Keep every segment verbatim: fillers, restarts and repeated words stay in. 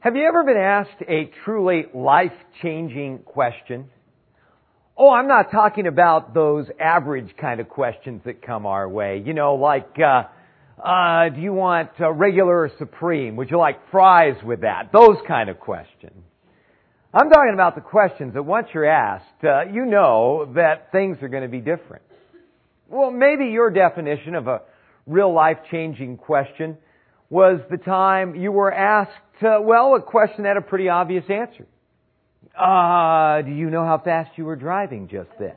Have you ever been asked a truly life-changing question? Oh, I'm not talking about those average kind of questions that come our way. You know, like, uh, uh, do you want uh, regular or supreme? Would you like fries with that? Those kind of questions. I'm talking about the questions that once you're asked, uh, you know that things are going to be different. Well, maybe your definition of a real life-changing question was the time you were asked, uh, well, a question that had a pretty obvious answer. Uh, do you know how fast you were driving just then?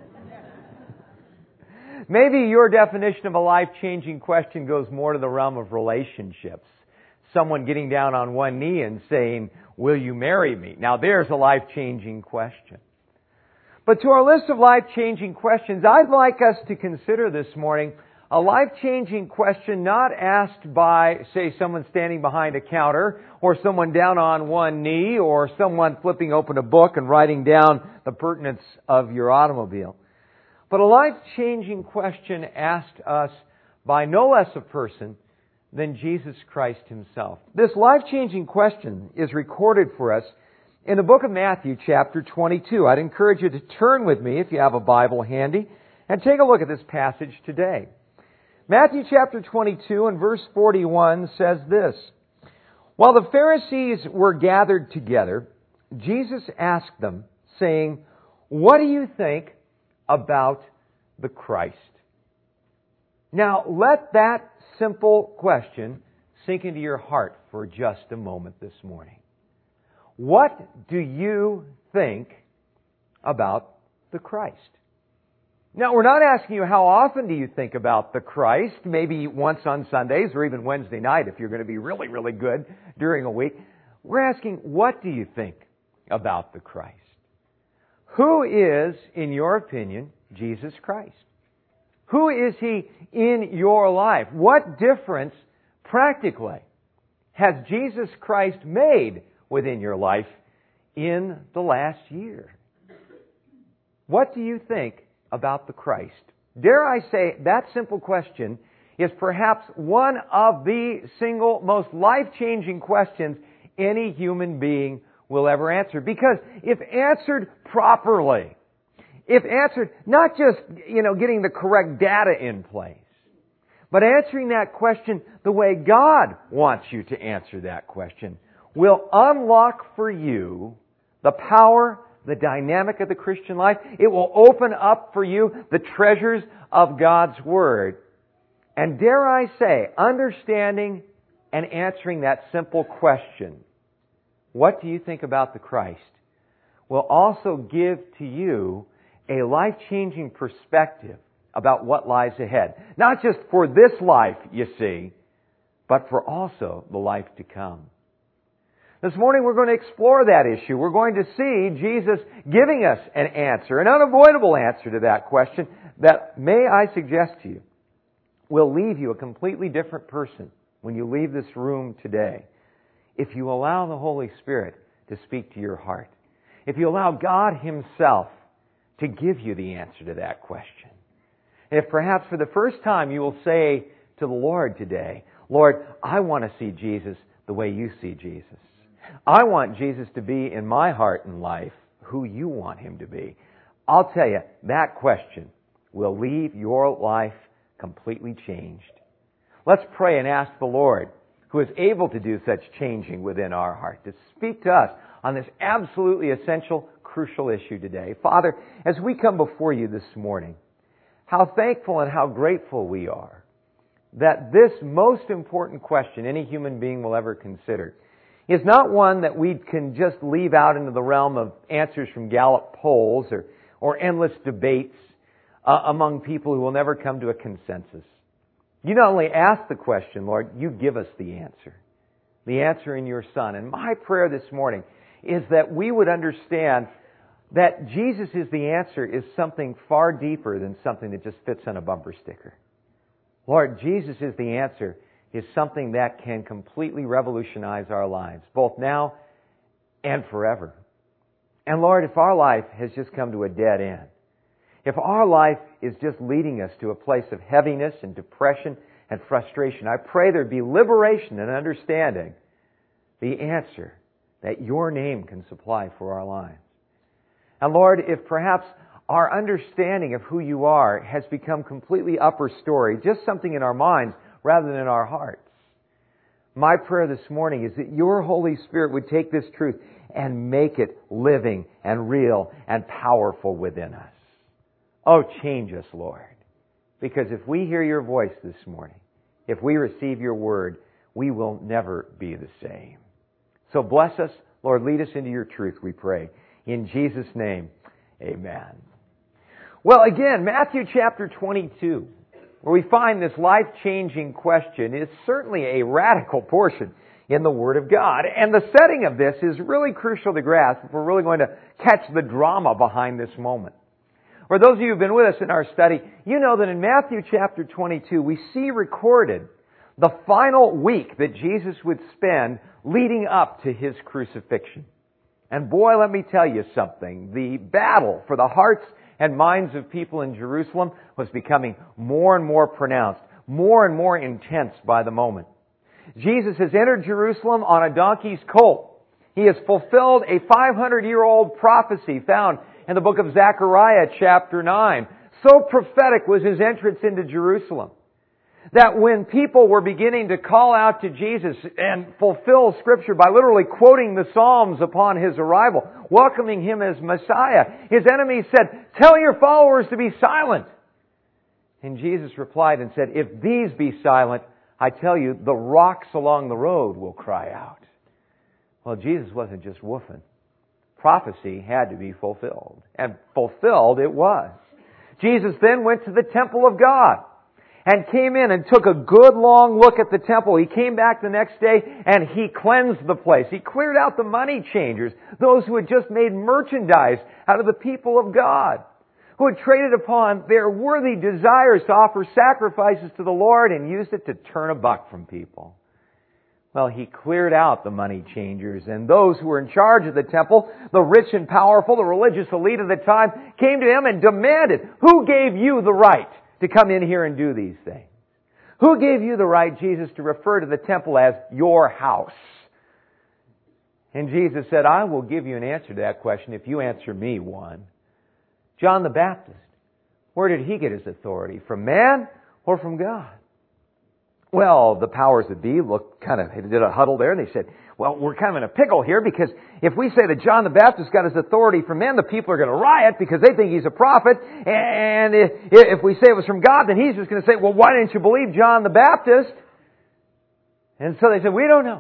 Maybe your definition of a life-changing question goes more to the realm of relationships. Someone getting down on one knee and saying, will you marry me? Now there's a life-changing question. But to our list of life-changing questions, I'd like us to consider this morning a life-changing question not asked by, say, someone standing behind a counter, or someone down on one knee, or someone flipping open a book and writing down the pertinence of your automobile. But a life-changing question asked us by no less a person than Jesus Christ Himself. This life-changing question is recorded for us in the book of Matthew, chapter twenty-two. I'd encourage you to turn with me, if you have a Bible handy, and take a look at this passage today. Matthew chapter twenty-two and verse forty-one says this: While the Pharisees were gathered together, Jesus asked them, saying, what do you think about the Christ? Now, let that simple question sink into your heart for just a moment this morning. What do you think about the Christ? Now, we're not asking you how often do you think about the Christ, maybe once on Sundays or even Wednesday night if you're going to be really, really good during a week. We're asking, what do you think about the Christ? Who is, in your opinion, Jesus Christ? Who is He in your life? What difference, practically, has Jesus Christ made within your life in the last year? What do you think about the Christ? Dare I say, that simple question is perhaps one of the single most life-changing questions any human being will ever answer. Because if answered properly, if answered not just, you know, getting the correct data in place, but answering that question the way God wants you to answer that question, will unlock for you the power, the dynamic of the Christian life. It will open up for you the treasures of God's Word. And dare I say, understanding and answering that simple question, what do you think about the Christ, will also give to you a life-changing perspective about what lies ahead. Not just for this life, you see, but for also the life to come. This morning we're going to explore that issue. We're going to see Jesus giving us an answer, an unavoidable answer to that question that, may I suggest to you, will leave you a completely different person when you leave this room today if you allow the Holy Spirit to speak to your heart. If you allow God Himself to give you the answer to that question. And if perhaps for the first time you will say to the Lord today, Lord, I want to see Jesus the way You see Jesus. I want Jesus to be in my heart and life who You want Him to be. I'll tell you, that question will leave your life completely changed. Let's pray and ask the Lord, who is able to do such changing within our heart, to speak to us on this absolutely essential, crucial issue today. Father, as we come before You this morning, how thankful and how grateful we are that this most important question any human being will ever consider is not one that we can just leave out into the realm of answers from Gallup polls or, or endless debates uh, among people who will never come to a consensus. You not only ask the question, Lord, You give us the answer. The answer in Your Son. And my prayer this morning is that we would understand that Jesus is the answer is something far deeper than something that just fits on a bumper sticker. Lord, Jesus is the answer is something that can completely revolutionize our lives, both now and forever. And Lord, if our life has just come to a dead end, if our life is just leading us to a place of heaviness and depression and frustration, I pray there'd be liberation and understanding. The answer that your name can supply for our lives. And Lord, if perhaps our understanding of who you are has become completely upper story, just something in our minds rather than in our hearts, my prayer this morning is that your Holy Spirit would take this truth and make it living and real and powerful within us. Oh, change us, Lord. Because if we hear your voice this morning, if we receive your word, we will never be the same. So bless us, Lord, lead us into your truth, we pray. In Jesus' name, amen. Well, again, Matthew chapter twenty-two, where we find this life-changing question, is certainly a radical portion in the Word of God. And the setting of this is really crucial to grasp if we're really going to catch the drama behind this moment. For those of you who have been with us in our study, you know that in Matthew chapter twenty-two, we see recorded the final week that Jesus would spend leading up to His crucifixion. And boy, let me tell you something. The battle for the hearts and minds of people in Jerusalem was becoming more and more pronounced, more and more intense by the moment. Jesus has entered Jerusalem on a donkey's colt. He has fulfilled a five hundred year old prophecy found in the book of Zechariah chapter nine. So prophetic was His entrance into Jerusalem that when people were beginning to call out to Jesus and fulfill Scripture by literally quoting the Psalms upon His arrival, welcoming Him as Messiah, His enemies said, "Tell your followers to be silent." And Jesus replied and said, "If these be silent, I tell you, the rocks along the road will cry out." Well, Jesus wasn't just woofing. Prophecy had to be fulfilled. And fulfilled it was. Jesus then went to the temple of God and came in and took a good long look at the temple. He came back the next day and He cleansed the place. He cleared out the money changers, those who had just made merchandise out of the people of God, who had traded upon their worthy desires to offer sacrifices to the Lord and used it to turn a buck from people. Well, He cleared out the money changers, and those who were in charge of the temple, the rich and powerful, the religious elite of the time, came to Him and demanded, "Who gave you the right to come in here and do these things? Who gave you the right, Jesus, to refer to the temple as your house?" And Jesus said, "I will give you an answer to that question if you answer me one. John the Baptist, where did he get his authority? From man or from God?" Well, the powers that be looked kind of, they did a huddle there, and they said, "Well, we're kind of in a pickle here, because if we say that John the Baptist got his authority from men, the people are going to riot because they think he's a prophet. And if, if we say it was from God, then he's just going to say, 'Well, why didn't you believe John the Baptist?'" And so they said, "We don't know."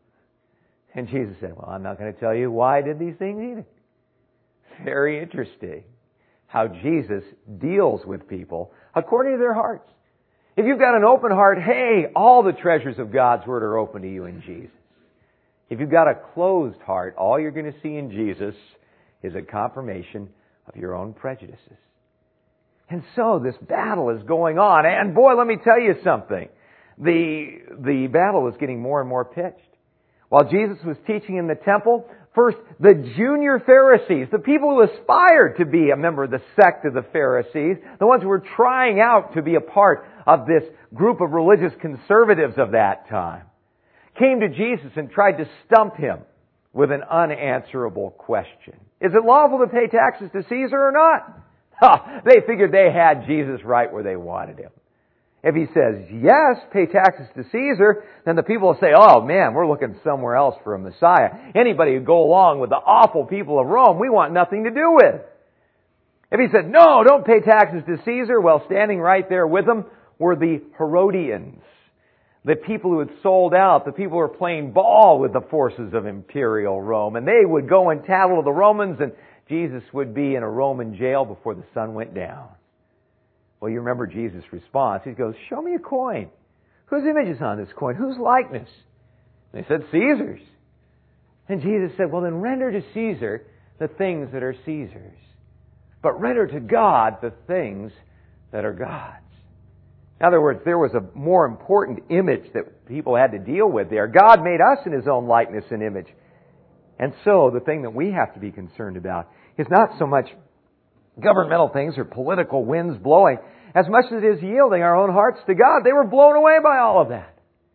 And Jesus said, "Well, I'm not going to tell you why I did these things either." Very interesting how Jesus deals with people according to their hearts. If you've got an open heart, hey, all the treasures of God's Word are open to you in Jesus. If you've got a closed heart, all you're going to see in Jesus is a confirmation of your own prejudices. And so this battle is going on. And boy, let me tell you something. The, the battle was getting more and more pitched. While Jesus was teaching in the temple, first, the junior Pharisees, the people who aspired to be a member of the sect of the Pharisees, the ones who were trying out to be a part of this group of religious conservatives of that time, came to Jesus and tried to stump Him with an unanswerable question. Is it lawful to pay taxes to Caesar or not? Oh, they figured they had Jesus right where they wanted Him. If He says, yes, pay taxes to Caesar, then the people will say, "Oh man, we're looking somewhere else for a Messiah. Anybody who go along with the awful people of Rome, we want nothing to do with." If He said, "No, don't pay taxes to Caesar," well, standing right there with them were the Herodians, the people who had sold out, the people who were playing ball with the forces of imperial Rome. And they would go and tattle to the Romans, and Jesus would be in a Roman jail before the sun went down. Well, you remember Jesus' response. He goes, "Show me a coin. Whose image is on this coin? Whose likeness?" And they said, "Caesar's." And Jesus said, "Well, then render to Caesar the things that are Caesar's, but render to God the things that are God's." In other words, there was a more important image that people had to deal with there. God made us in His own likeness and image. And so the thing that we have to be concerned about is not so much governmental things or political winds blowing, as much as it is yielding our own hearts to God. They were blown away by all of that.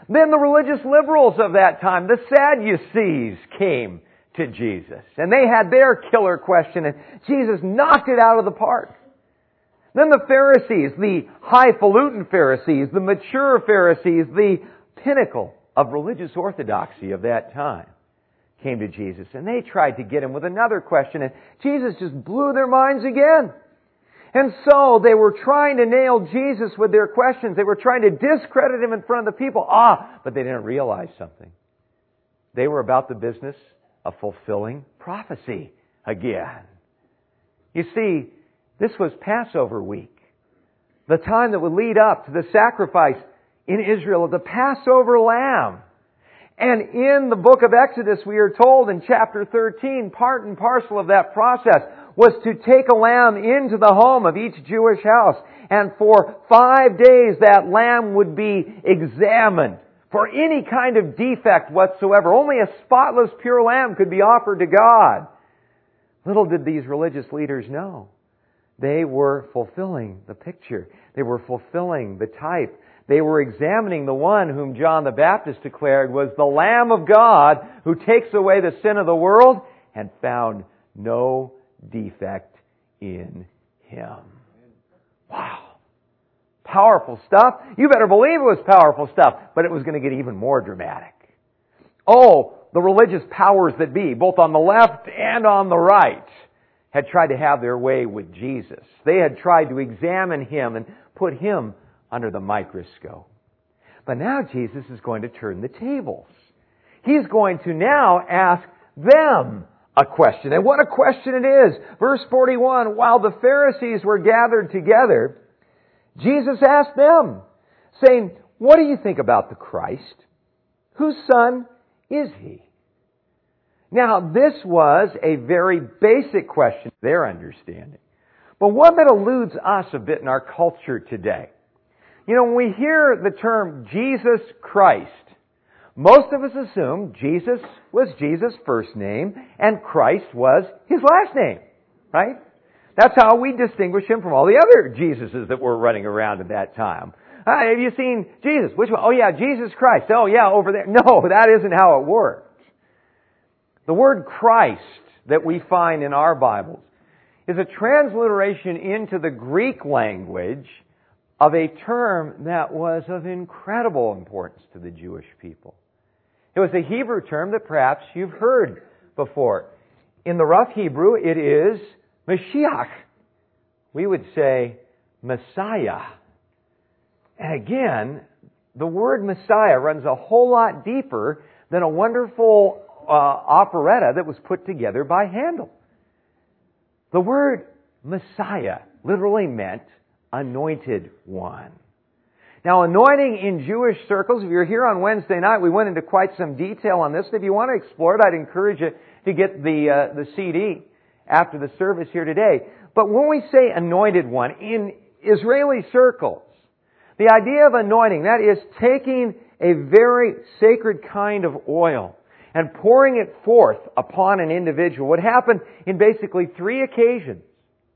Then the religious liberals of that time, the Sadducees, came to Jesus. And they had their killer question, and Jesus knocked it out of the park. Then the Pharisees, the highfalutin Pharisees, the mature Pharisees, the pinnacle of religious orthodoxy of that time, came to Jesus. And they tried to get Him with another question, and Jesus just blew their minds again. And so they were trying to nail Jesus with their questions. They were trying to discredit Him in front of the people. Ah, but they didn't realize something. They were about the business of fulfilling prophecy again. You see, this was Passover week, the time that would lead up to the sacrifice in Israel of the Passover lamb. And in the book of Exodus, we are told in chapter thirteen, part and parcel of that process was to take a lamb into the home of each Jewish house. And for five days that lamb would be examined for any kind of defect whatsoever. Only a spotless, pure lamb could be offered to God. Little did these religious leaders know. They were fulfilling the picture. They were fulfilling the type. They were examining the one whom John the Baptist declared was the Lamb of God who takes away the sin of the world, and found no defect in Him. Wow. Powerful stuff. You better believe it was powerful stuff, but it was going to get even more dramatic. Oh, the religious powers that be, both on the left and on the right, had tried to have their way with Jesus. They had tried to examine Him and put Him under the microscope. But now Jesus is going to turn the tables. He's going to now ask them a question. And what a question it is. Verse forty-one, while the Pharisees were gathered together, Jesus asked them, saying, "What do you think about the Christ? Whose son is He?" Now, this was a very basic question, their understanding, but one that eludes us a bit in our culture today. You know, when we hear the term Jesus Christ, most of us assume Jesus was Jesus' first name and Christ was His last name, right? That's how we distinguish Him from all the other Jesuses that were running around at that time. Uh, have you seen Jesus? Which one? Oh yeah, Jesus Christ. Oh yeah, over there. No, that isn't how it works. The word Christ that we find in our Bibles is a transliteration into the Greek language of a term that was of incredible importance to the Jewish people. It was a Hebrew term that perhaps you've heard before. In the rough Hebrew, it is Mashiach. We would say Messiah. And again, the word Messiah runs a whole lot deeper than a wonderful uh, operetta that was put together by Handel. The word Messiah literally meant anointed one. Now, anointing in Jewish circles, if you're here on Wednesday night, we went into quite some detail on this. If you want to explore it, I'd encourage you to get the uh, the C D after the service here today. But when we say anointed one, in Israeli circles, the idea of anointing, that is taking a very sacred kind of oil and pouring it forth upon an individual, would happen in basically three occasions.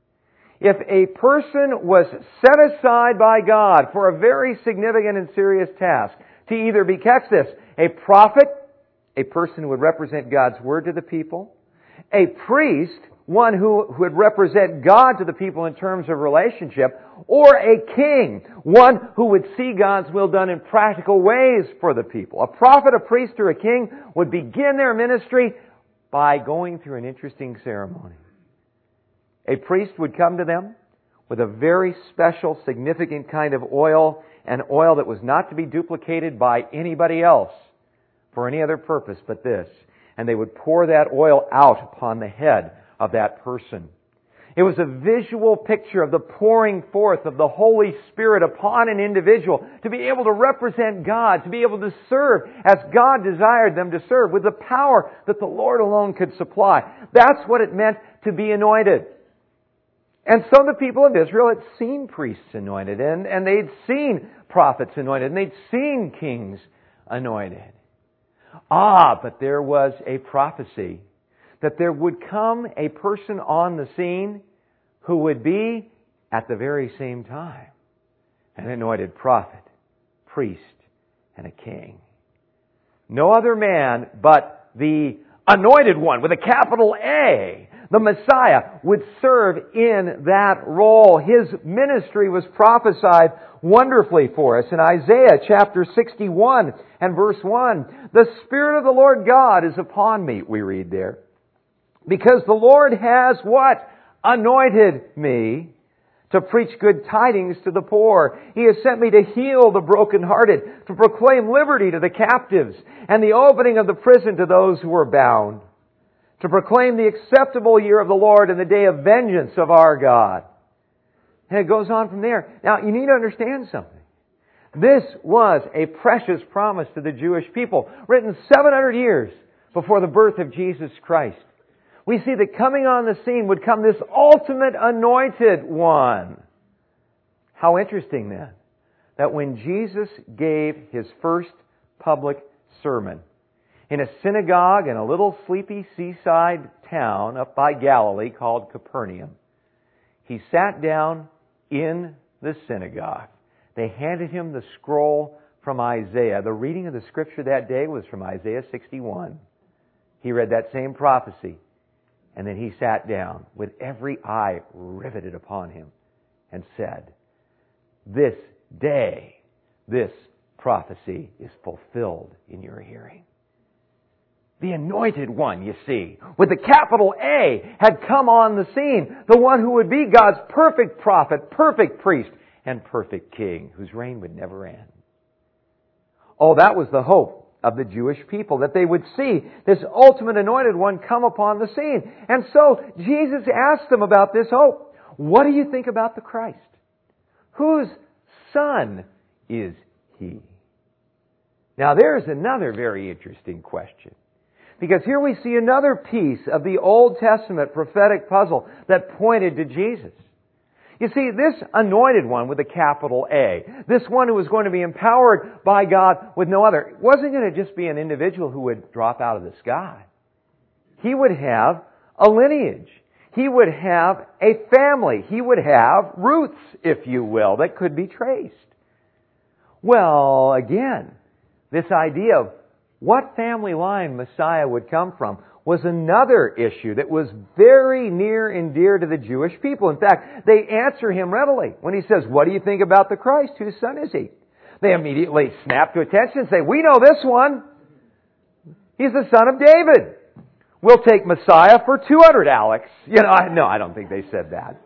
If a person was set aside by God for a very significant and serious task, to either be, catch this, a prophet, a person who would represent God's word to the people, a priest, one who would represent God to the people in terms of relationship, or a king, one who would see God's will done in practical ways for the people. A prophet, a priest, or a king would begin their ministry by going through an interesting ceremony. A priest would come to them with a very special, significant kind of oil, an oil that was not to be duplicated by anybody else for any other purpose but this. And they would pour that oil out upon the head of that person. It was a visual picture of the pouring forth of the Holy Spirit upon an individual to be able to represent God, to be able to serve as God desired them to serve with the power that the Lord alone could supply. That's what it meant to be anointed. And so the people of Israel had seen priests anointed, and, and they'd seen prophets anointed, and they'd seen kings anointed. Ah, but there was a prophecy that there would come a person on the scene who would be, at the very same time, an anointed prophet, priest, and a king. No other man but the Anointed One, with a capital A, the Messiah, would serve in that role. His ministry was prophesied wonderfully for us in Isaiah chapter sixty-one and verse one. The Spirit of the Lord God is upon me, we read there, because the Lord has what? Anointed me to preach good tidings to the poor. He has sent me to heal the brokenhearted, to proclaim liberty to the captives, and the opening of the prison to those who are bound, to proclaim the acceptable year of the Lord and the day of vengeance of our God. And it goes on from there. Now, you need to understand something. This was a precious promise to the Jewish people, written seven hundred years before the birth of Jesus Christ. We see that coming on the scene would come this ultimate anointed one. How interesting then, that when Jesus gave His first public sermon in a synagogue in a little sleepy seaside town up by Galilee called Capernaum, He sat down in the synagogue. They handed Him the scroll from Isaiah. The reading of the Scripture that day was from Isaiah sixty-one. He read that same prophecy. And then He sat down with every eye riveted upon Him and said, "This day, this prophecy is fulfilled in your hearing." The Anointed One, you see, with the capital A, had come on the scene. The one who would be God's perfect prophet, perfect priest, and perfect king, whose reign would never end. Oh, that was the hope of the Jewish people, that they would see this ultimate Anointed One come upon the scene. And so Jesus asked them about this hope. What do you think about the Christ? Whose son is He? Now there's another very interesting question. Because here we see another piece of the Old Testament prophetic puzzle that pointed to Jesus. You see, this Anointed One with a capital A, this one who was going to be empowered by God with no other, wasn't going to just be an individual who would drop out of the sky. He would have a lineage. He would have a family. He would have roots, if you will, that could be traced. Well, again, this idea of what family line Messiah would come from was another issue that was very near and dear to the Jewish people. In fact, they answer Him readily when He says, "What do you think about the Christ? Whose son is He?" They immediately snap to attention and say, "We know this one. He's the son of David. We'll take Messiah for two hundred, Alex." You know, I, no, I don't think they said that.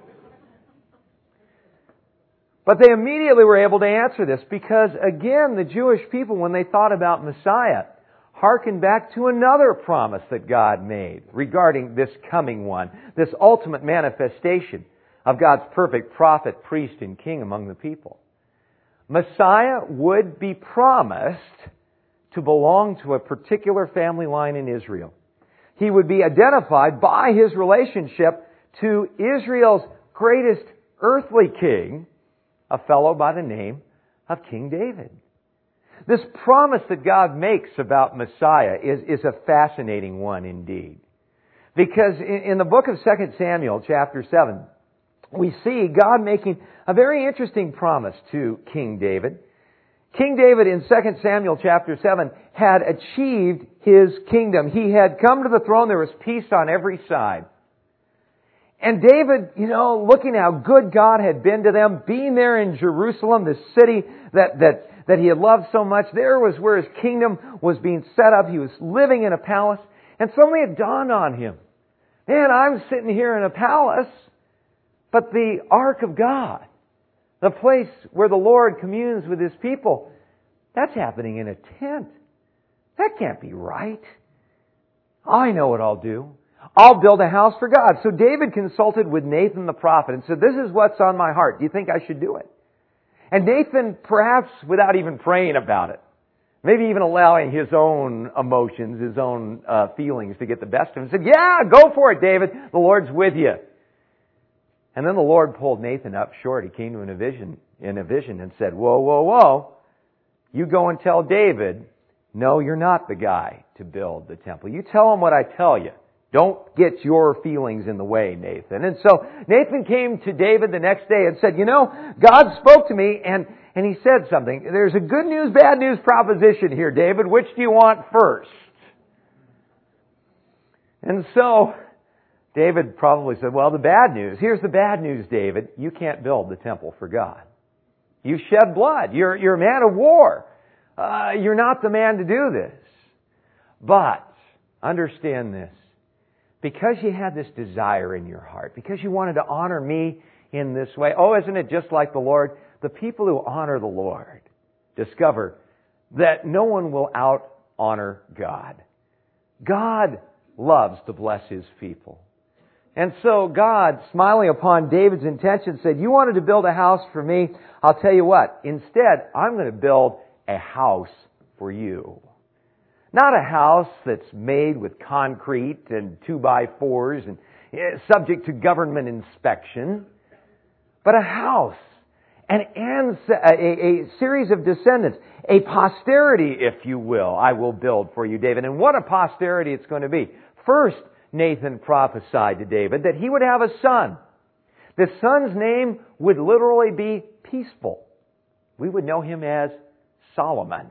But they immediately were able to answer this because, again, the Jewish people, when they thought about Messiah, hearken back to another promise that God made regarding this coming one, this ultimate manifestation of God's perfect prophet, priest, and king among the people. Messiah would be promised to belong to a particular family line in Israel. He would be identified by His relationship to Israel's greatest earthly king, a fellow by the name of King David. This promise that God makes about Messiah is, is a fascinating one indeed. Because in, in the book of Second Samuel, chapter seven, we see God making a very interesting promise to King David. King David in Second Samuel chapter seven had achieved his kingdom. He had come to the throne. There was peace on every side. And David, you know, looking how good God had been to them, being there in Jerusalem, the city that, that, that he had loved so much, there was where his kingdom was being set up. He was living in a palace. And suddenly it dawned on him, man, I'm sitting here in a palace, but the Ark of God, the place where the Lord communes with His people, that's happening in a tent. That can't be right. I know what I'll do. I'll build a house for God. So David consulted with Nathan the prophet and said, this is what's on my heart. Do you think I should do it? And Nathan, perhaps without even praying about it, maybe even allowing his own emotions, his own uh, feelings to get the best of him, said, yeah, go for it, David. The Lord's with you. And then the Lord pulled Nathan up short. He came to him in a vision, in a vision and said, whoa, whoa, whoa. You go and tell David, no, you're not the guy to build the temple. You tell him what I tell you. Don't get your feelings in the way, Nathan. And so Nathan came to David the next day and said, you know, God spoke to me and, and he said something. There's a good news, bad news proposition here, David. Which do you want first? And so, David probably said, well, the bad news. Here's the bad news, David. You can't build the temple for God. You shed blood. You're, you're a man of war. Uh, you're not the man to do this. But, understand this. Because you had this desire in your heart, because you wanted to honor me in this way, oh, isn't it just like the Lord? The people who honor the Lord discover that no one will out-honor God. God loves to bless His people. And so God, smiling upon David's intention, said, you wanted to build a house for me? I'll tell you what. Instead, I'm going to build a house for you. Not a house that's made with concrete and two-by-fours and subject to government inspection, but a house, an ans- a, a series of descendants, a posterity, if you will, I will build for you, David. And what a posterity it's going to be. First, Nathan prophesied to David that he would have a son. The son's name would literally be peaceful. We would know him as Solomon.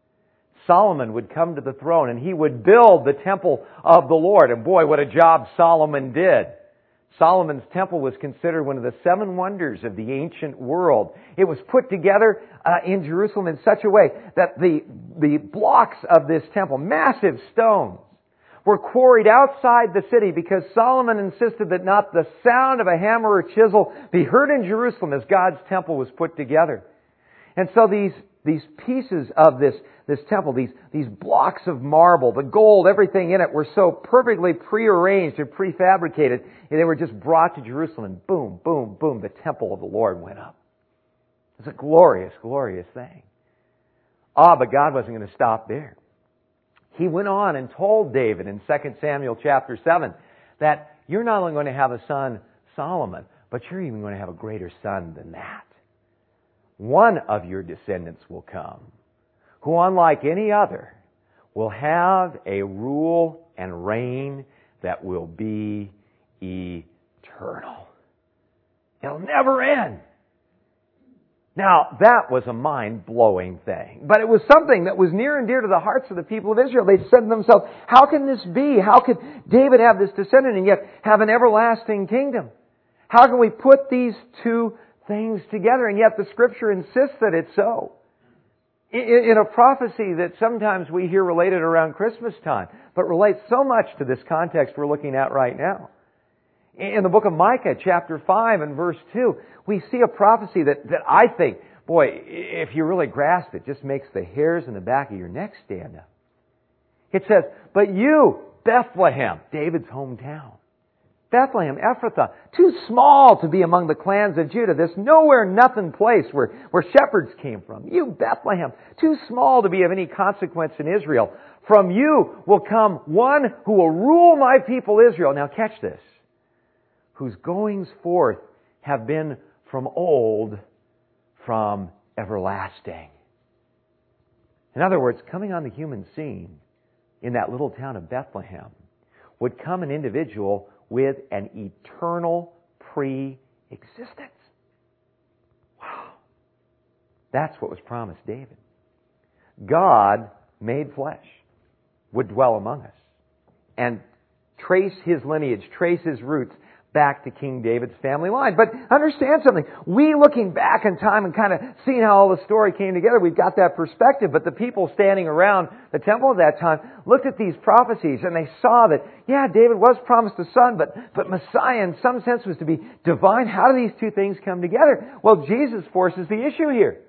Solomon would come to the throne and he would build the temple of the Lord. And boy, what a job Solomon did. Solomon's temple was considered one of the seven wonders of the ancient world. It was put together uh, in Jerusalem in such a way that the, the blocks of this temple, massive stones, were quarried outside the city because Solomon insisted that not the sound of a hammer or chisel be heard in Jerusalem as God's temple was put together. And so these These pieces of this, this temple, these, these blocks of marble, the gold, everything in it were so perfectly prearranged and prefabricated, and they were just brought to Jerusalem, and boom, boom, boom, the temple of the Lord went up. It's a glorious, glorious thing. Ah, but God wasn't going to stop there. He went on and told David in Second Samuel chapter seven that you're not only going to have a son, Solomon, but you're even going to have a greater son than that. One of your descendants will come, who, unlike any other, will have a rule and reign that will be eternal. It'll never end. Now, that was a mind-blowing thing. But it was something that was near and dear to the hearts of the people of Israel. They said to themselves, how can this be? How could David have this descendant and yet have an everlasting kingdom? How can we put these two things together? And yet the Scripture insists that it's so. In a prophecy that sometimes we hear related around Christmas time, but relates so much to this context we're looking at right now. In the book of Micah, chapter five and verse two, we see a prophecy that, that I think, boy, if you really grasp it, just makes the hairs in the back of your neck stand up. It says, but you, Bethlehem, David's hometown, Bethlehem, Ephrathah, too small to be among the clans of Judah. This nowhere nothing place where, where shepherds came from. You, Bethlehem, too small to be of any consequence in Israel. From you will come one who will rule my people Israel. Now catch this. Whose goings forth have been from old, from everlasting. In other words, coming on the human scene in that little town of Bethlehem would come an individual with an eternal pre-existence. Wow. That's what was promised David. God made flesh, would dwell among us, and trace His lineage, trace His roots back to King David's family line. But understand something. We looking back in time and kind of seeing how all the story came together, we've got that perspective. But the people standing around the temple at that time looked at these prophecies and they saw that, yeah, David was promised a son, but, but Messiah in some sense was to be divine. How do these two things come together? Well, Jesus forces the issue here.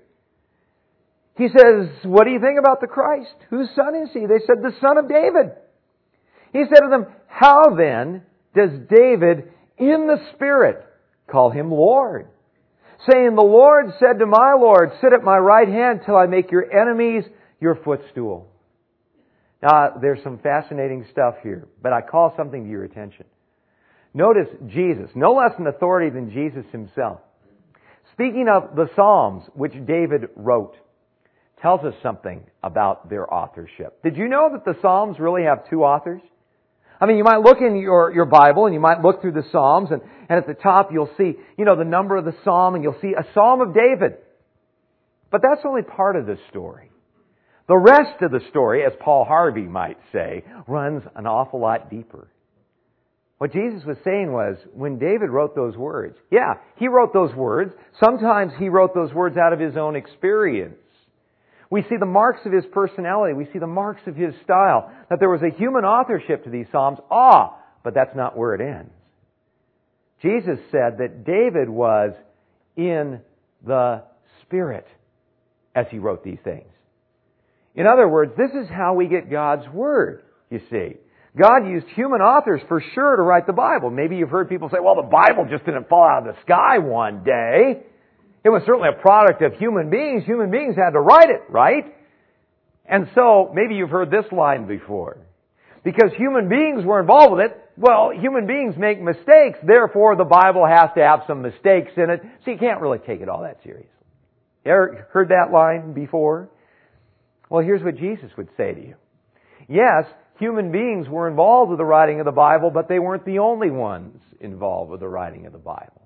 He says, what do you think about the Christ? Whose son is He? They said, the son of David. He said to them, how then does David in the Spirit call Him Lord, saying, the Lord said to my Lord, sit at my right hand till I make your enemies your footstool. Now, there's some fascinating stuff here, but I call something to your attention. Notice Jesus, no less an authority than Jesus Himself, speaking of the Psalms which David wrote, tells us something about their authorship. Did you know that the Psalms really have two authors? I mean, you might look in your, your Bible and you might look through the Psalms and, and at the top you'll see, you know, the number of the Psalm and you'll see a Psalm of David. But that's only part of the story. The rest of the story, as Paul Harvey might say, runs an awful lot deeper. What Jesus was saying was, when David wrote those words, yeah, he wrote those words. Sometimes he wrote those words out of his own experience. We see the marks of his personality. We see the marks of his style. That there was a human authorship to these Psalms. Ah, but that's not where it ends. Jesus said that David was in the Spirit as he wrote these things. In other words, this is how we get God's Word, you see. God used human authors for sure to write the Bible. Maybe you've heard people say, well, the Bible just didn't fall out of the sky one day. It was certainly a product of human beings. Human beings had to write it, right? And so, maybe you've heard this line before. Because human beings were involved with it, well, human beings make mistakes, therefore the Bible has to have some mistakes in it, so you can't really take it all that seriously. You ever heard that line before? Well, here's what Jesus would say to you. Yes, human beings were involved with the writing of the Bible, but they weren't the only ones involved with the writing of the Bible.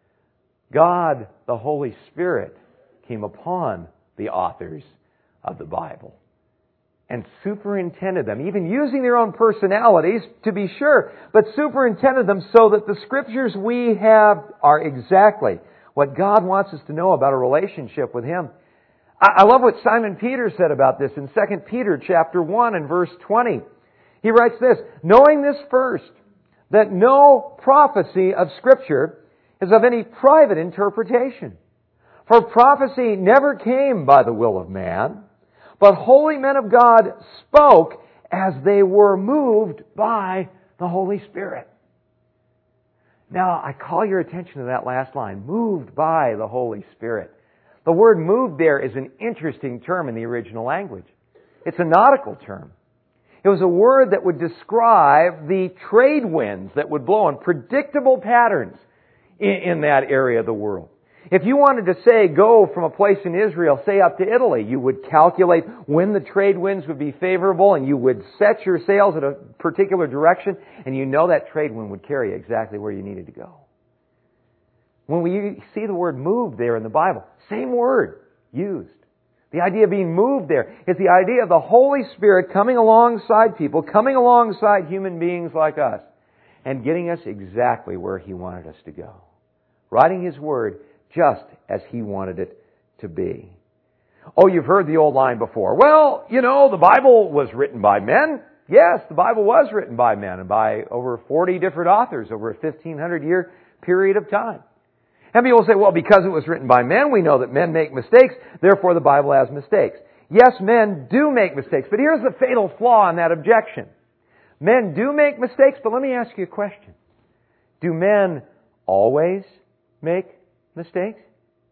God, the Holy Spirit, came upon the authors of the Bible and superintended them, even using their own personalities, to be sure, but superintended them so that the Scriptures we have are exactly what God wants us to know about a relationship with Him. I love what Simon Peter said about this in Second Peter chapter one and verse twenty. He writes this, knowing this first, that no prophecy of Scripture is of any private interpretation. For prophecy never came by the will of man, but holy men of God spoke as they were moved by the Holy Spirit. Now, I call your attention to that last line, moved by the Holy Spirit. The word moved there is an interesting term in the original language. It's a nautical term. It was a word that would describe the trade winds that would blow in predictable patterns in, in that area of the world. If you wanted to say, go from a place in Israel, say up to Italy, you would calculate when the trade winds would be favorable and you would set your sails in a particular direction and you know that trade wind would carry you exactly where you needed to go. When we see the word moved there in the Bible, same word used. The idea of being moved there is the idea of the Holy Spirit coming alongside people, coming alongside human beings like us, and getting us exactly where He wanted us to go. Writing His Word just as He wanted it to be. Oh, you've heard the old line before. Well, you know, the Bible was written by men. Yes, the Bible was written by men and by over forty different authors over a fifteen hundred year period of time. And people say, well, because it was written by men, we know that men make mistakes, therefore the Bible has mistakes. Yes, men do make mistakes, but here's the fatal flaw in that objection. Men do make mistakes, but let me ask you a question. Do men always make mistakes?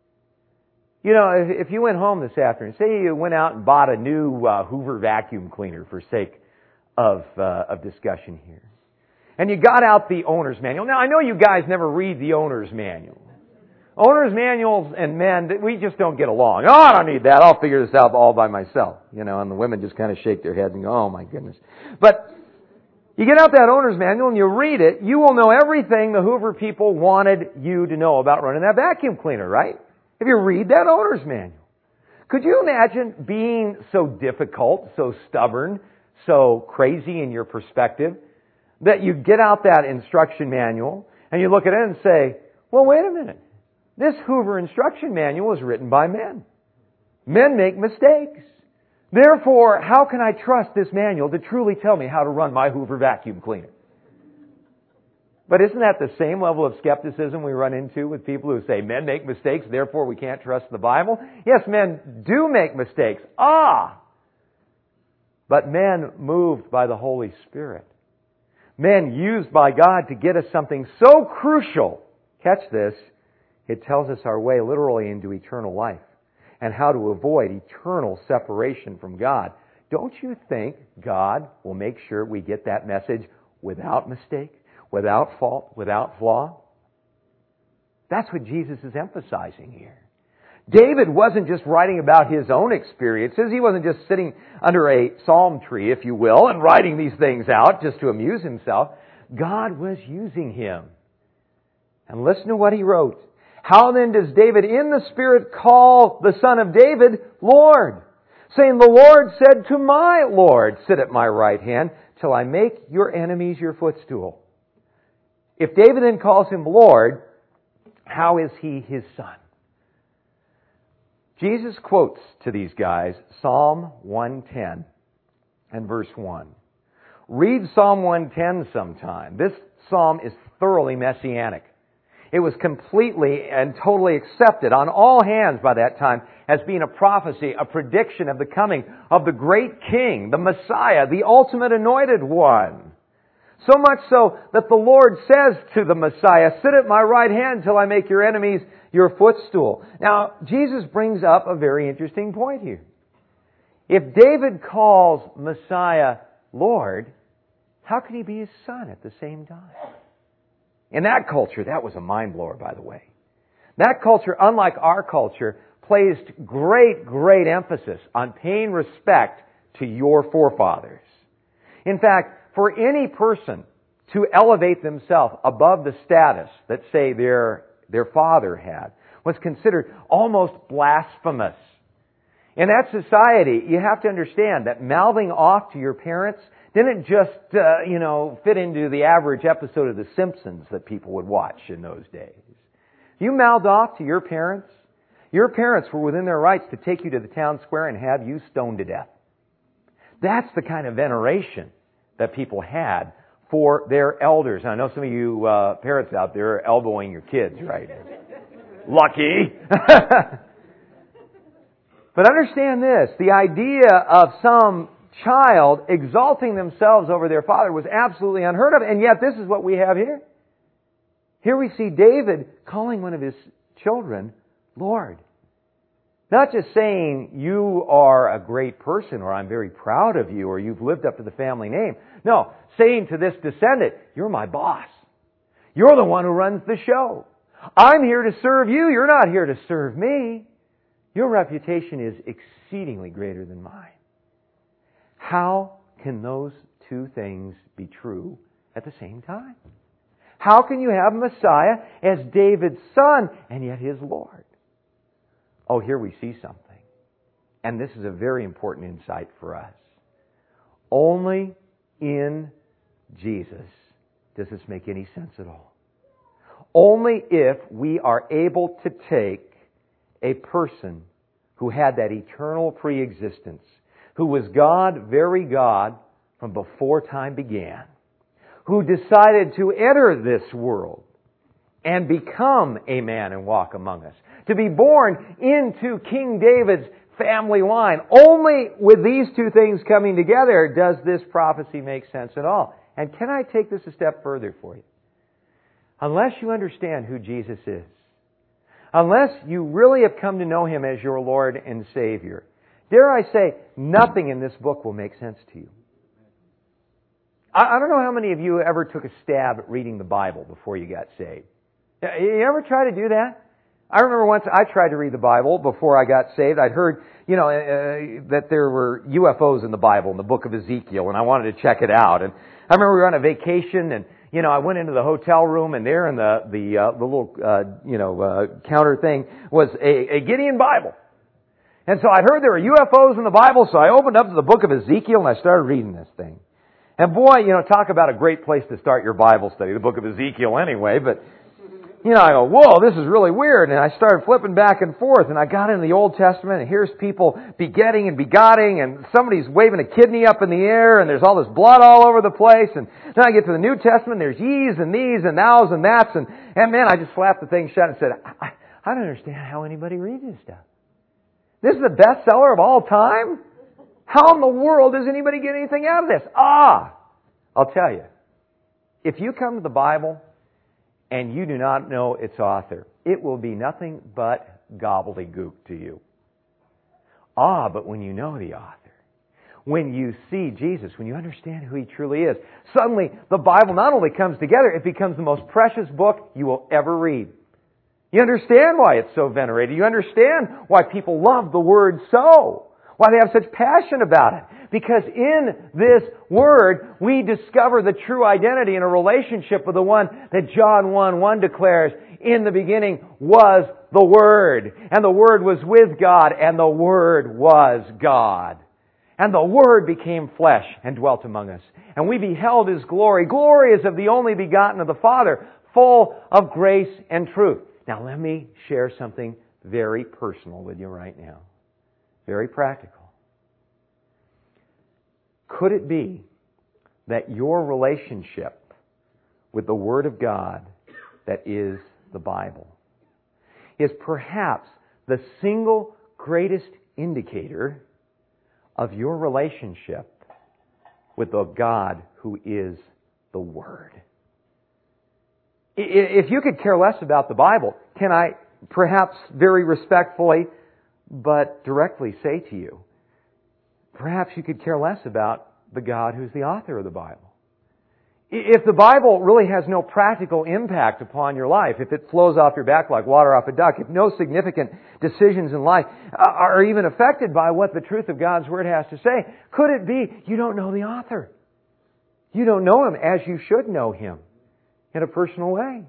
You know, if, if you went home this afternoon, say you went out and bought a new uh, Hoover vacuum cleaner for sake of, uh, of discussion here, and you got out the owner's manual. Now, I know you guys never read the owner's manual. Owner's manuals and men, we just don't get along. Oh, I don't need that. I'll figure this out all by myself. You know, and the women just kind of shake their heads and go, oh my goodness. But you get out that owner's manual and you read it, you will know everything the Hoover people wanted you to know about running that vacuum cleaner, right? If you read that owner's manual. Could you imagine being so difficult, so stubborn, so crazy in your perspective, that you get out that instruction manual and you look at it and say, well, wait a minute. This Hoover instruction manual was written by men. Men make mistakes. Therefore, how can I trust this manual to truly tell me how to run my Hoover vacuum cleaner? But isn't that the same level of skepticism we run into with people who say men make mistakes, therefore we can't trust the Bible? Yes, men do make mistakes. Ah! But men moved by the Holy Spirit. Men used by God to get us something so crucial. Catch this. It tells us our way literally into eternal life and how to avoid eternal separation from God. Don't you think God will make sure we get that message without mistake, without fault, without flaw? That's what Jesus is emphasizing here. David wasn't just writing about his own experiences. He wasn't just sitting under a psalm tree, if you will, and writing these things out just to amuse himself. God was using him. And listen to what he wrote. How then does David in the Spirit call the Son of David Lord? Saying, the Lord said to my Lord, sit at my right hand till I make your enemies your footstool. If David then calls him Lord, how is he his son? Jesus quotes to these guys Psalm one ten and verse one. Read Psalm one ten sometime. This psalm is thoroughly messianic. It was completely and totally accepted on all hands by that time as being a prophecy, a prediction of the coming of the great King, the Messiah, the ultimate anointed one. So much so that the Lord says to the Messiah, sit at my right hand till I make your enemies your footstool. Now, Jesus brings up a very interesting point here. If David calls Messiah Lord, how can he be his son at the same time? In that culture, that was a mind blower, by the way. That culture, unlike our culture, placed great, great emphasis on paying respect to your forefathers. In fact, for any person to elevate themselves above the status that, say, their, their father had, was considered almost blasphemous. In that society, you have to understand that mouthing off to your parents didn't just, uh, you know, fit into the average episode of The Simpsons that people would watch in those days. You mouthed off to your parents, your parents were within their rights to take you to the town square and have you stoned to death. That's the kind of veneration that people had for their elders. And I know some of you uh, parents out there are elbowing your kids, right? Lucky! But understand this, the idea of some child exalting themselves over their father was absolutely unheard of, and yet this is what we have here. Here we see David calling one of his children Lord. Not just saying, you are a great person, or I'm very proud of you, or you've lived up to the family name. No, saying to this descendant, you're my boss. You're the one who runs the show. I'm here to serve you. You're not here to serve me. Your reputation is exceedingly greater than mine. How can those two things be true at the same time? How can you have Messiah as David's son and yet his Lord? Oh, here we see something. And this is a very important insight for us. Only in Jesus does this make any sense at all. Only if we are able to take a person who had that eternal preexistence, who was God, very God, from before time began, who decided to enter this world and become a man and walk among us, to be born into King David's family line. Only with these two things coming together does this prophecy make sense at all. And can I take this a step further for you? Unless you understand who Jesus is, unless you really have come to know Him as your Lord and Savior, dare I say, nothing in this book will make sense to you. I, I don't know how many of you ever took a stab at reading the Bible before you got saved. You ever try to do that? I remember once I tried to read the Bible before I got saved. I'd heard, you know, uh, that there were U F Os in the Bible, in the book of Ezekiel, and I wanted to check it out. And I remember we were on a vacation, and you know, I went into the hotel room, and there in the the uh, the little uh, you know uh, counter thing was a, a Gideon Bible. And so I'd heard there were U F Os in the Bible, so I opened up to the book of Ezekiel and I started reading this thing. And boy, you know, talk about a great place to start your Bible study, the book of Ezekiel anyway, but you know, I go, whoa, this is really weird. And I started flipping back and forth, and I got into the Old Testament, and here's people begetting and begotten, and somebody's waving a kidney up in the air, and there's all this blood all over the place. And then I get to the New Testament, there's ye's and these and thous and that's, and, and man, I just slapped the thing shut and said, I, I don't understand how anybody reads this stuff. This is the bestseller of all time? How in the world does anybody get anything out of this? Ah! I'll tell you. If you come to the Bible and you do not know its author, it will be nothing but gobbledygook to you. Ah, but when you know the author, when you see Jesus, when you understand who He truly is, suddenly the Bible not only comes together, it becomes the most precious book you will ever read. You understand why it's so venerated. You understand why people love the Word so. Why they have such passion about it. Because in this Word, we discover the true identity in a relationship with the one that John one one declares In the beginning was the Word, and the Word was with God, and the Word was God. And the Word became flesh and dwelt among us. And we beheld His glory. Glory is of the only begotten of the Father, full of grace and truth. Now let me share something very personal with you right now. Very practical. Could it be that your relationship with the Word of God, that is the Bible, is perhaps the single greatest indicator of your relationship with the God who is the Word? If you could care less about the Bible, can I perhaps very respectfully but directly say to you, perhaps you could care less about the God who's the author of the Bible. If the Bible really has no practical impact upon your life, if it flows off your back like water off a duck, if no significant decisions in life are even affected by what the truth of God's Word has to say, could it be you don't know the author? You don't know Him as you should know Him in a personal way.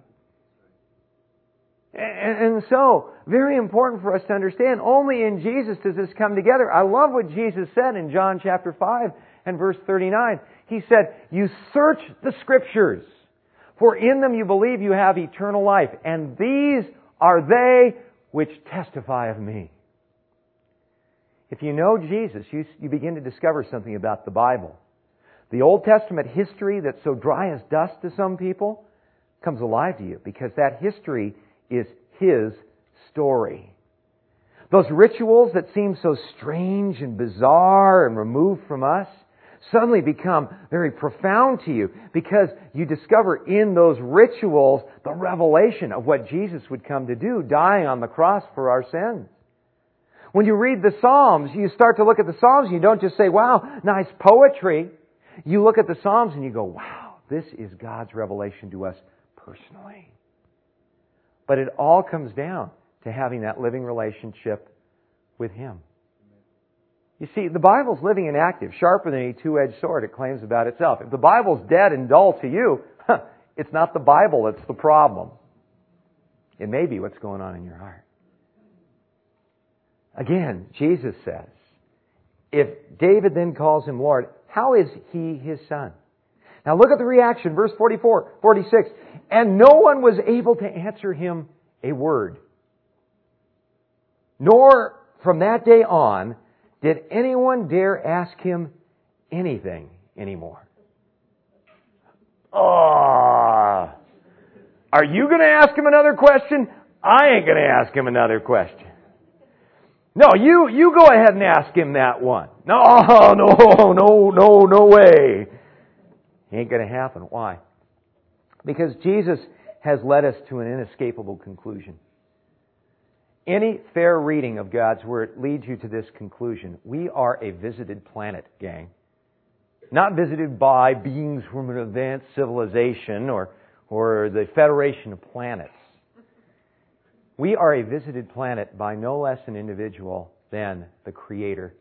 And so, very important for us to understand, only in Jesus does this come together. I love what Jesus said in John chapter five and verse thirty-nine. He said, "You search the Scriptures, for in them you believe you have eternal life, and these are they which testify of me." If you know Jesus, you, you begin to discover something about the Bible. The Old Testament history that's so dry as dust to some people comes alive to you, because that history is His story. Those rituals that seem so strange and bizarre and removed from us suddenly become very profound to you, because you discover in those rituals the revelation of what Jesus would come to do, dying on the cross for our sins. When you read the Psalms, you start to look at the Psalms and you don't just say, wow, nice poetry. You look at the Psalms and you go, wow, this is God's revelation to us personally. But it all comes down to having that living relationship with Him. You see, the Bible's living and active, sharper than a two-edged sword, it claims about itself. If the Bible's dead and dull to you, huh, it's not the Bible that's the problem. It may be what's going on in your heart. Again, Jesus says, if David then calls Him Lord, how is He His Son? Now look at the reaction, verse forty-four, forty-six. And no one was able to answer him a word. Nor from that day on did anyone dare ask Him anything anymore. Oh, are you going to ask Him another question? I ain't going to ask Him another question. No, you, you go ahead and ask Him that one. No, no, no, no, no way. Ain't going to happen. Why? Because Jesus has led us to an inescapable conclusion. Any fair reading of God's Word leads you to this conclusion. We are a visited planet, gang. Not visited by beings from an advanced civilization or, or the Federation of Planets. We are a visited planet by no less an individual than the Creator.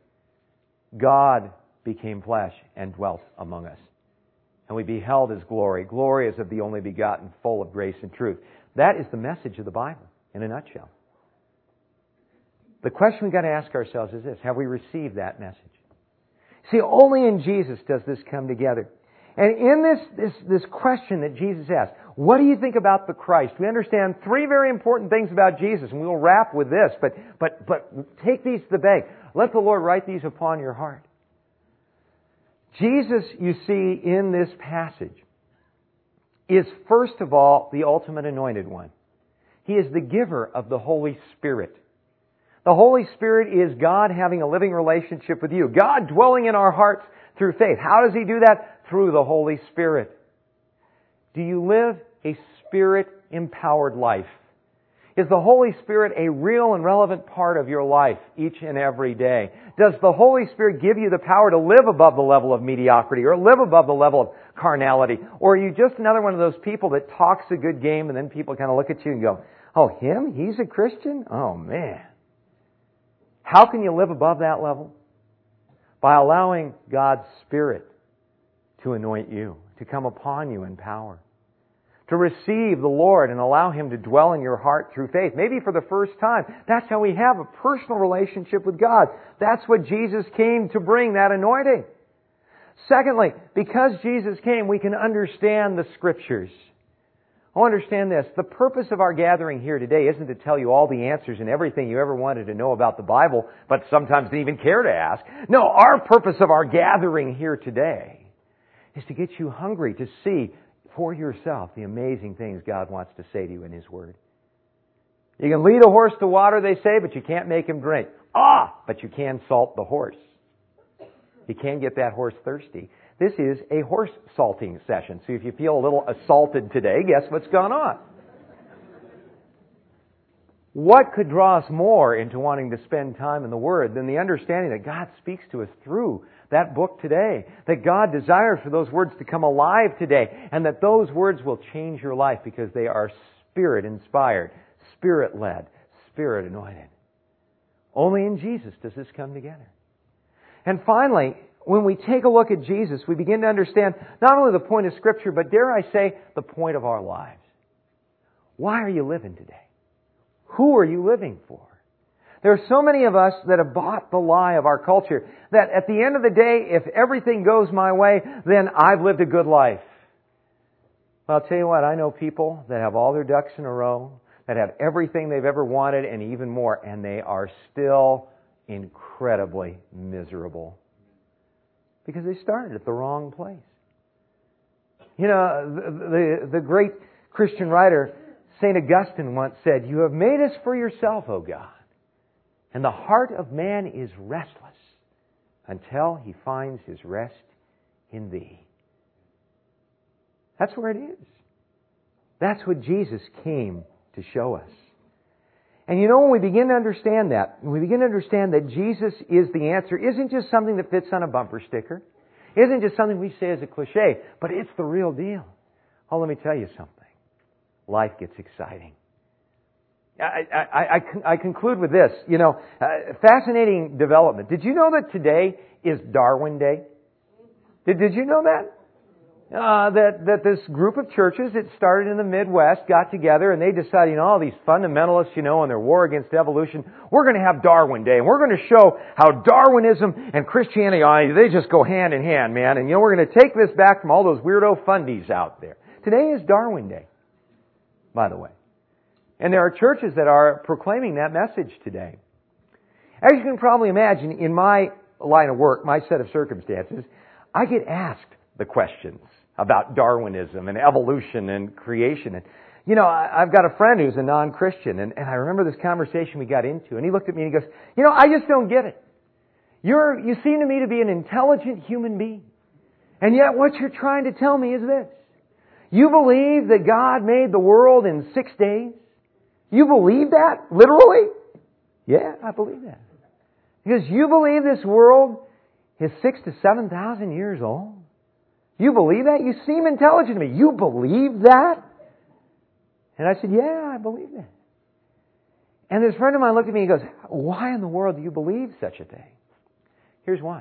God became flesh and dwelt among us. And we beheld His glory. Glory is of the only begotten, full of grace and truth. That is the message of the Bible in a nutshell. The question we've got to ask ourselves is this: have we received that message? See, only in Jesus does this come together. And in this, this, this question that Jesus asked, what do you think about the Christ? We understand three very important things about Jesus, and we'll wrap with this, but, but, but take these to the bank. Let the Lord write these upon your heart. Jesus, you see, in this passage, is first of all the ultimate anointed one. He is the giver of the Holy Spirit. The Holy Spirit is God having a living relationship with you. God dwelling in our hearts through faith. How does He do that? Through the Holy Spirit. Do you live a Spirit-empowered life? Is the Holy Spirit a real and relevant part of your life each and every day? Does the Holy Spirit give you the power to live above the level of mediocrity or live above the level of carnality? Or are you just another one of those people that talks a good game and then people kind of look at you and go, oh, him? He's a Christian? Oh, man. How can you live above that level? By allowing God's Spirit to anoint you, to come upon you in power. to receive the Lord and allow Him to dwell in your heart through faith. Maybe for the first time. That's how we have a personal relationship with God. That's what Jesus came to bring, that anointing. Secondly, because Jesus came, we can understand the Scriptures. Oh, understand this. The purpose of our gathering here today isn't to tell you all the answers and everything you ever wanted to know about the Bible, but sometimes didn't even care to ask. No, our purpose of our gathering here today is to get you hungry to see for yourself the amazing things God wants to say to you in His Word. You can lead a horse to water, they say, but you can't make him drink. Ah! But you can salt the horse. You can get that horse thirsty. This is a horse salting session. So if you feel a little assaulted today, guess what's gone on? What could draw us more into wanting to spend time in the Word than the understanding that God speaks to us through that book today? That God desires for those words to come alive today, and that those words will change your life because they are Spirit-inspired, Spirit-led, Spirit-anointed. Only in Jesus does this come together. And finally, when we take a look at Jesus, we begin to understand not only the point of Scripture, but dare I say, the point of our lives. Why are you living today? Who are you living for? There are so many of us that have bought the lie of our culture that at the end of the day, if everything goes my way, then I've lived a good life. Well, I'll tell you what, I know people that have all their ducks in a row, that have everything they've ever wanted and even more, and they are still incredibly miserable. Because they started at the wrong place. You know, the, the, the great Christian writer, Saint Augustine, once said, "You have made us for yourself, O God, and the heart of man is restless until he finds his rest in Thee." That's where it is. That's what Jesus came to show us. And you know, when we begin to understand that, when we begin to understand that Jesus is the answer, isn't just something that fits on a bumper sticker, isn't just something we say as a cliche, but it's the real deal. Oh, let me tell you something. Life gets exciting. I, I, I, I conclude with this. You know, uh, fascinating development. Did you know that today is Darwin Day? Did, did you know that? Uh, that, that this group of churches, it started in the Midwest, got together and they decided, you know, all these fundamentalists, you know, and their war against evolution, we're going to have Darwin Day and we're going to show how Darwinism and Christianity, they just go hand in hand, man. And, you know, we're going to take this back from all those weirdo fundies out there. Today is Darwin Day, by the way. And there are churches that are proclaiming that message today. As you can probably imagine, in my line of work, my set of circumstances, I get asked the questions about Darwinism and evolution and creation. And, you know, I've got a friend who's a non-Christian, and, and I remember this conversation we got into, and he looked at me and he goes, "You know, I just don't get it. You're, you seem to me to be an intelligent human being. And yet what you're trying to tell me is this. You believe that God made the world in six days? You believe that? Literally?" "Yeah, I believe that." Because you believe this world is six to seven thousand years old? You believe that? You seem intelligent to me. You believe that? And I said, "Yeah, I believe that." And this friend of mine looked at me and he goes, "Why in the world do you believe such a thing?" Here's why.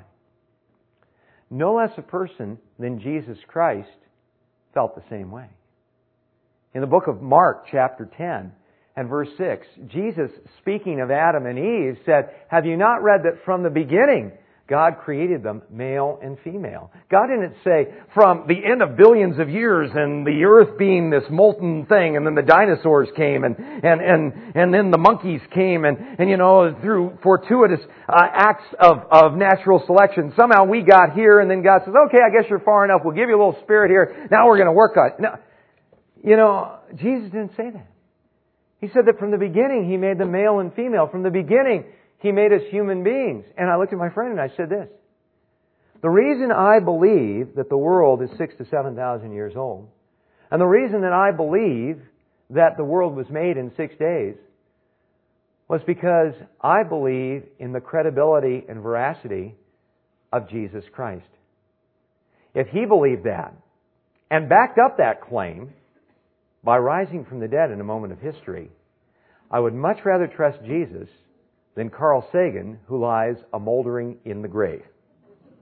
No less a person than Jesus Christ felt the same way. In the book of Mark, chapter ten, and verse six, Jesus, speaking of Adam and Eve, said, "Have you not read that from the beginning God created them male and female?" God didn't say from the end of billions of years and the earth being this molten thing and then the dinosaurs came and and and, and then the monkeys came and, and you know, through fortuitous uh, acts of, of natural selection, somehow we got here and then God says, "Okay, I guess you're far enough. We'll give you a little spirit here. Now we're going to work on it." No, you know, Jesus didn't say that. He said that from the beginning He made them male and female. From the beginning He made us human beings. And I looked at my friend and I said this. The reason I believe that the world is six to seven thousand years old, and the reason that I believe that the world was made in six days, was because I believe in the credibility and veracity of Jesus Christ. If He believed that, and backed up that claim by rising from the dead in a moment of history, I would much rather trust Jesus than Carl Sagan, who lies a moldering in the grave.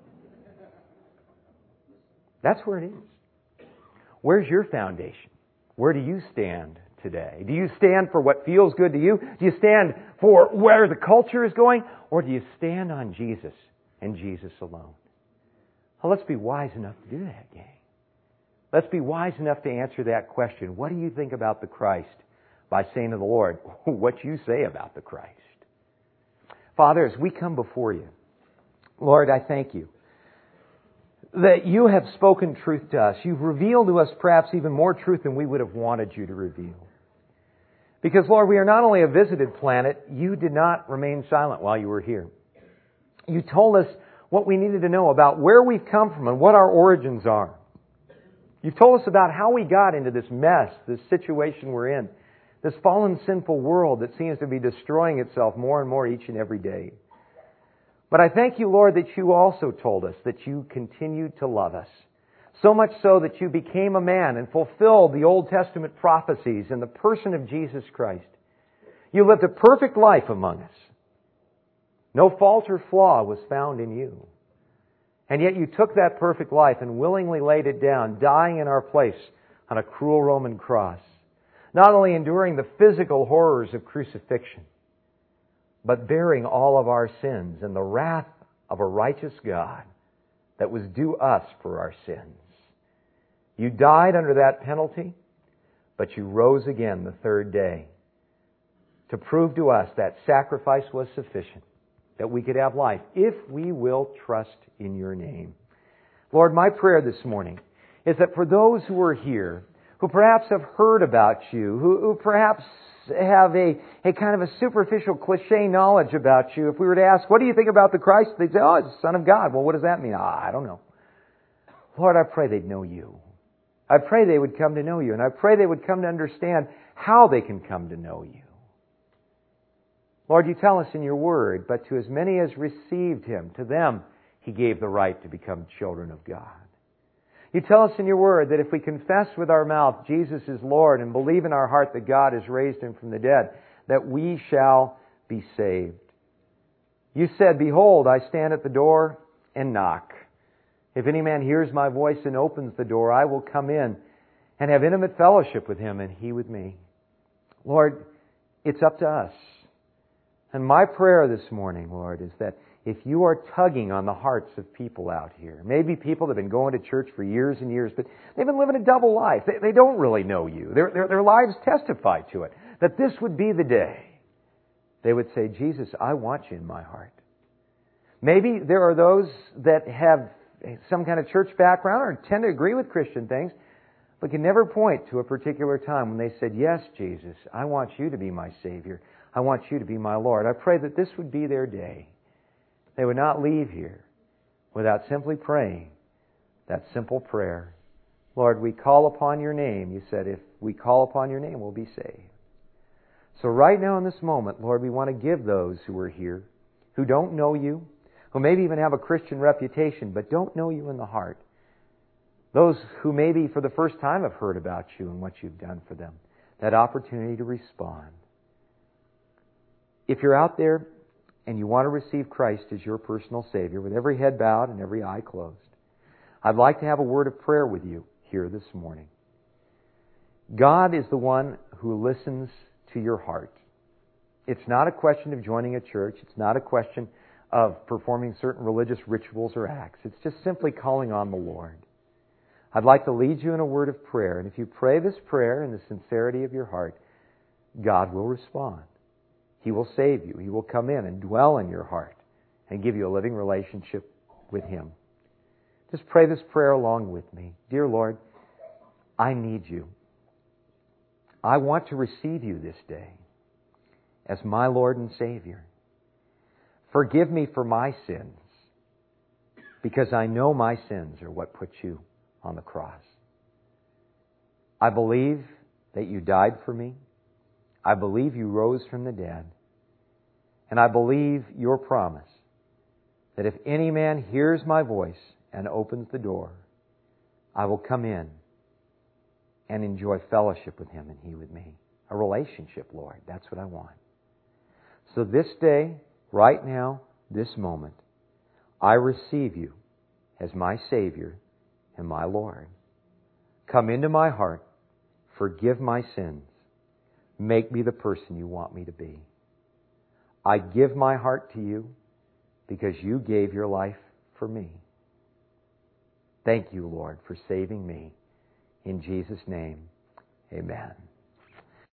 That's where it is. Where's your foundation? Where do you stand today? Do you stand for what feels good to you? Do you stand for where the culture is going? Or do you stand on Jesus and Jesus alone? Well, let's be wise enough to do that, gang. Let's be wise enough to answer that question. What do you think about the Christ? By saying to the Lord, what you say about the Christ. Father, as we come before you, Lord, I thank you that you have spoken truth to us. You've revealed to us perhaps even more truth than we would have wanted you to reveal. Because, Lord, we are not only a visited planet, you did not remain silent while you were here. You told us what we needed to know about where we've come from and what our origins are. You've told us about how we got into this mess, this situation we're in, this fallen, sinful world that seems to be destroying itself more and more each and every day. But I thank you, Lord, that you also told us that you continued to love us. So much so that you became a man and fulfilled the Old Testament prophecies in the person of Jesus Christ. You lived a perfect life among us. No fault or flaw was found in you. And yet you took that perfect life and willingly laid it down, dying in our place on a cruel Roman cross. Not only enduring the physical horrors of crucifixion, but bearing all of our sins and the wrath of a righteous God that was due us for our sins. You died under that penalty, but you rose again the third day to prove to us that sacrifice was sufficient, that we could have life if we will trust in your name. Lord, my prayer this morning is that for those who are here, who perhaps have heard about you, who, who perhaps have a, a kind of a superficial cliche knowledge about you. If we were to ask, what do you think about the Christ? They'd say, oh, it's the Son of God. Well, what does that mean? Ah, I don't know. Lord, I pray they'd know you. I pray they would come to know you. And I pray they would come to understand how they can come to know you. Lord, you tell us in your word, but to as many as received him, to them he gave the right to become children of God. You tell us in your word that if we confess with our mouth Jesus is Lord and believe in our heart that God has raised him from the dead, that we shall be saved. You said, behold, I stand at the door and knock. If any man hears my voice and opens the door, I will come in and have intimate fellowship with him and he with me. Lord, it's up to us. And my prayer this morning, Lord, is that if you are tugging on the hearts of people out here, maybe people that have been going to church for years and years, but they've been living a double life. They, they don't really know you. Their, their, their lives testify to it. That this would be the day they would say, Jesus, I want you in my heart. Maybe there are those that have some kind of church background or tend to agree with Christian things, but can never point to a particular time when they said, yes, Jesus, I want you to be my Savior. I want you to be my Lord. I pray that this would be their day. They would not leave here without simply praying that simple prayer. Lord, we call upon your name. You said if we call upon your name, we'll be saved. So right now in this moment, Lord, we want to give those who are here, who don't know you, who maybe even have a Christian reputation, but don't know you in the heart. Those who maybe for the first time have heard about you and what you've done for them. That opportunity to respond. If you're out there and you want to receive Christ as your personal Savior, with every head bowed and every eye closed, I'd like to have a word of prayer with you here this morning. God is the one who listens to your heart. It's not a question of joining a church. It's not a question of performing certain religious rituals or acts. It's just simply calling on the Lord. I'd like to lead you in a word of prayer. And if you pray this prayer in the sincerity of your heart, God will respond. He will save you. He will come in and dwell in your heart and give you a living relationship with Him. Just pray this prayer along with me. Dear Lord, I need you. I want to receive you this day as my Lord and Savior. Forgive me for my sins, because I know my sins are what put you on the cross. I believe that you died for me. I believe you rose from the dead. And I believe your promise that if any man hears my voice and opens the door, I will come in and enjoy fellowship with him and he with me. A relationship, Lord. That's what I want. So this day, right now, this moment, I receive you as my Savior and my Lord. Come into my heart. Forgive my sins. Make me the person you want me to be. I give my heart to you because you gave your life for me. Thank you, Lord, for saving me. In Jesus' name, amen.